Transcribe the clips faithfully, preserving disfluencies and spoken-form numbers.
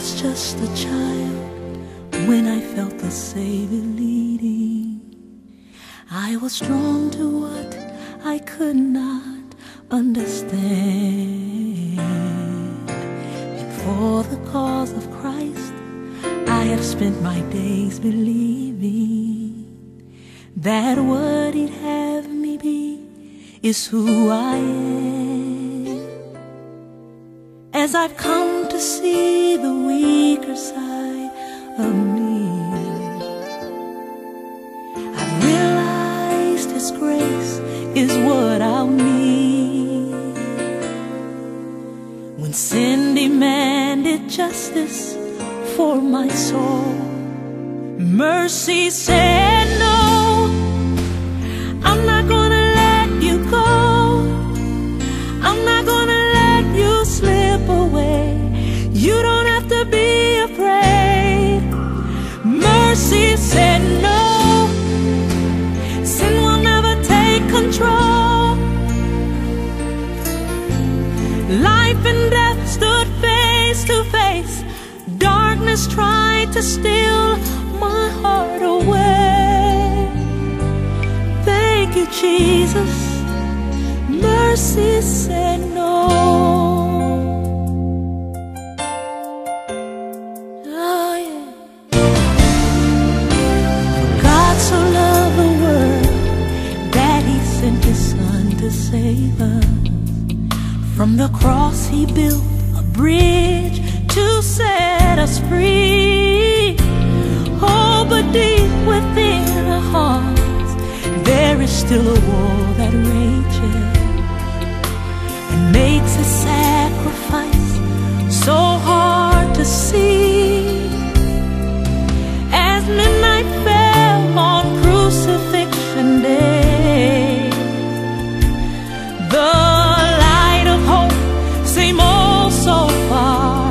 was just a child when I felt the Savior leading. I was drawn to what I could not understand, and for the cause of Christ I have spent my days believing that what He'd have me be is who I am. As I've come to see the weaker side of me, I've realized His grace is what I'll need. When sin demanded justice for my soul, mercy said no, I'm not gonna let you go, I'm not gonna let you slip away. You don't have to be afraid. Mercy said no, sin will never take control. Life and death stood face to face. Darkness tried to steal my heart away. Thank you, Jesus. Mercy said no. Oh, yeah. God so loved the world that He sent His Son to save us. From the cross He built a bridge to set us free. Oh, but deep within our hearts there is still a war that rages and makes a sacrifice so hard to see. As midnight fell on crucifixion day, the light of hope seemed oh so far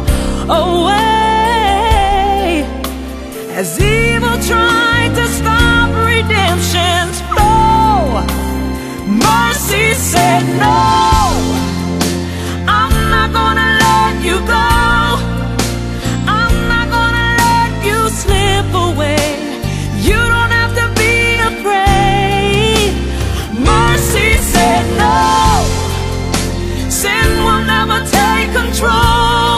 away. As evil tried to stop redemption's flow, mercy said no, I'm not gonna let you go, I'm not gonna let you slip away. You don't have to be afraid. Mercy said no, sin will never take control.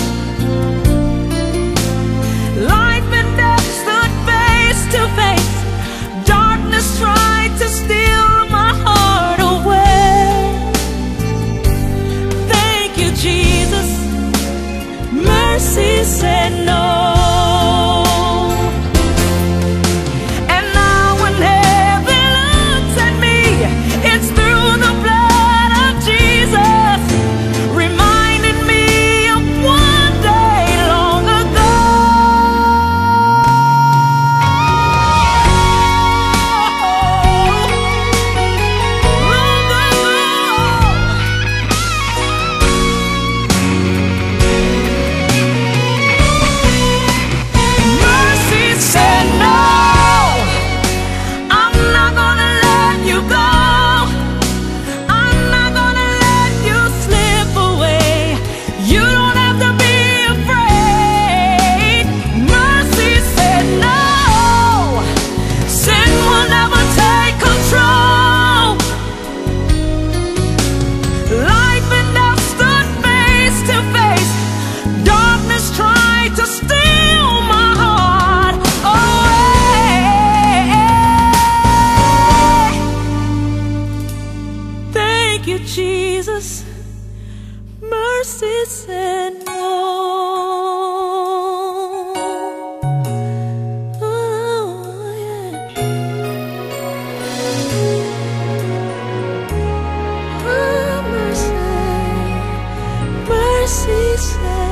Life and death stood face to face. Darkness tried to steal my heart away. Thank you, Jesus. Mercy said no. And now when heaven looks at me, it's through the blood of Jesus, reminding me of one day long ago. Mercy said no, I'm not gonna let you go, I'm not gonna let you slip away. You don't have to be afraid. Mercy said no, sin will never take control. Life and death stood face to face. Darkness tried to steal my heart away. Thank you, Jesus. Mercy said no. Oh, yeah. Oh, mercy, mercy said